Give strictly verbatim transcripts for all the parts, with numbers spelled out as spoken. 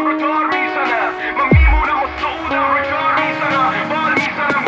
سعودم رو دار میزنم، من میمونم و سعودم رو دار میزنم، بال میزنم.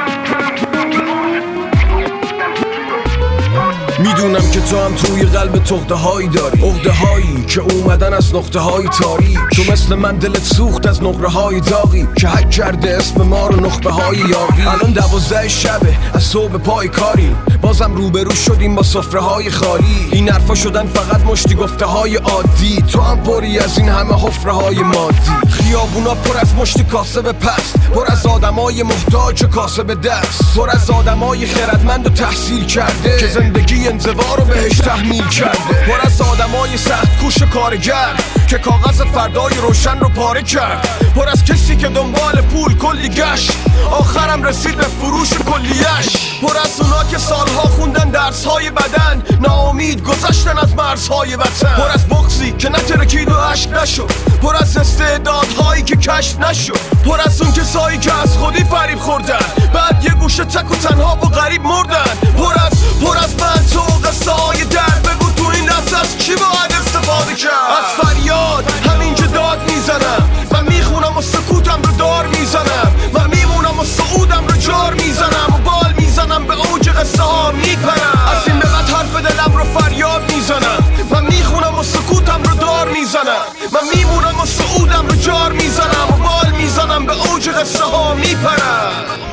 میدونم که تو هم توی قلب تخته هایی داری، عقده هایی که اومدن از نقطه های تاریک. تو مثل من دلت سوخت از نقره های داغی که حک کرده اسم ما رو نخبه های یاقی. الان دوازده شبه از صبح پای کاریم، بازم روبرو شدیم با سفره های خالی. این حرفا شدن فقط مشتی گفته های عادی، تو هم پری از این همه حفره های مادی. خیابونا پر از مشتی کاسب پست، پر از آدمای محتاج و کاسب دست، پر از آدمای خردمند و تحصیل کرده که زندگی انزوا رو بهش تحمیل کرده، پر از آدمای سخت کوش و کارگر که کاغذ فردای روشن رو پاره کرد، پر از کسی که دنبال پول کلی گشت آخرم رسید به فروش کلیش، پر از اونا که سالها خوندن درسهای بدن ناامید گذشتن از مرزهای وطن، پر از بغضی که نترکید و عشق نشد، پر از استعدادهایی که کشف نشد، پر از اون کسایی که از خودی فریب خوردن بعد یه گوشه تک و تنها و غریب مردن، پر از پر از من تو قصه های درد. بگو تو این لحظه از کی باید استفاده کرد؟ از فریاد همین که داد میزنم و میخونم و سکوتم رو دار میزنم، و میمونم و سعودم رو جار میزنم و بال میزنم به اوج قصه ها میپرم. از این به بعد حرف دلم رو فریاد میزنم و میخونم و سکوتم رو دار میزنم، و میمونم و سعودم رو جار میزنم و بال میزنم به اوج قصه ها میپرم.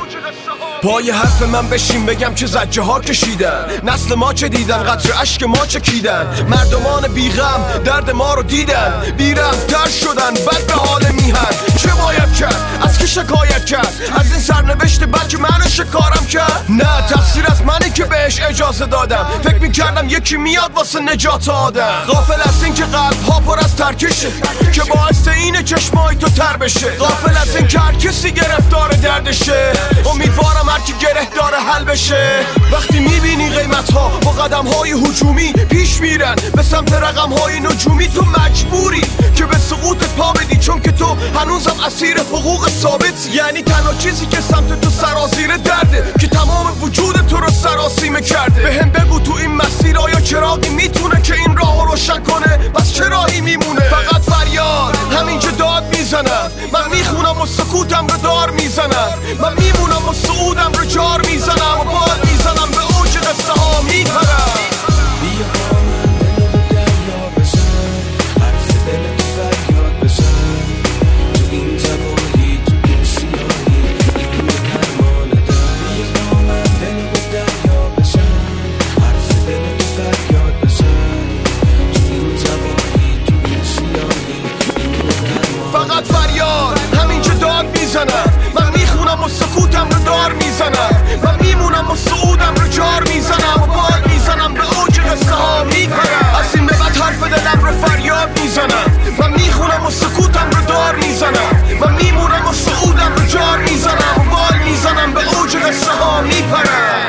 پای حرف من بشین بگم چه زجه ها کشیدن، نسل ما چه دیدن، قطر اشک ما چه کیدن، مردمان بیغم درد ما رو دیدن، بیرم تر شدن بد به حال میهن. چه باید کرد؟ از کی شکایت کرد؟ از این سرنوشت بد که منو شکارم کرد؟ نه، تقصیر از منه که بهش اجازه دادم، فکر میکردم یکی میاد واسه نجات آدم. غافل از این که قلب ها پر از ترکشه که باعث اینه چشمای تو تر بشه، غافل از این که هر کسی گرفتار دردشه، امیدوارم هر کی گره داره حل بشه. وقتی میبینی قیمت ها با قدم های هجومی پیش میرن به سمت رقم های نجومی، تو مجبوری که به سقوط پا بدی، چون که تو هنوزم اسیر حقوق ثابتی. یعنی تنها چیزی که سمت تو سرازیر درده که تمام وجود تو رو سراسیمه کرده. به هم بگو تو این مسیر آیا چراغی میتونه که این راه رو روشن کنه؟ پس چه راهی میمونه؟ فقط فریاد همین که داد میزنم، من میخونم و سکوتم رو دار میزنم، من میمونم و سعودم رو جار میزنم و بال میزنم به اوج قصه ها میپرم. بیا با من دل به دریا بزن، حرف دل تو فریاد بزن، تو این تباهی تو این سیاهی این به درمانه دن. بیا با من دل به دریا بزن، حرف دل تو فریاد بزن، تو این تباهی تو این سیاهی این به درمانه. فقط فریاد همین که داد میزنم، من میخونم و سکوتم رو دار میزنم، من میمونم و سعودم رو جار میزنم و بال میزنم به اوج قصه ها میپرم. از این به بعد حرف دلم رو فریاد میزنم، من میخونم و سکوتم رو دار میزنم، من میمونم و سعودم رو جار میزنم و بال میزنم به اوج قصه ها میپرم.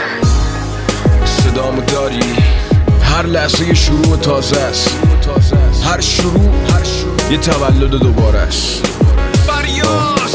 صدامو داری؟ هر لحظه یه شروع تازه است، هر شروع یه تولد دوباره است. فریاد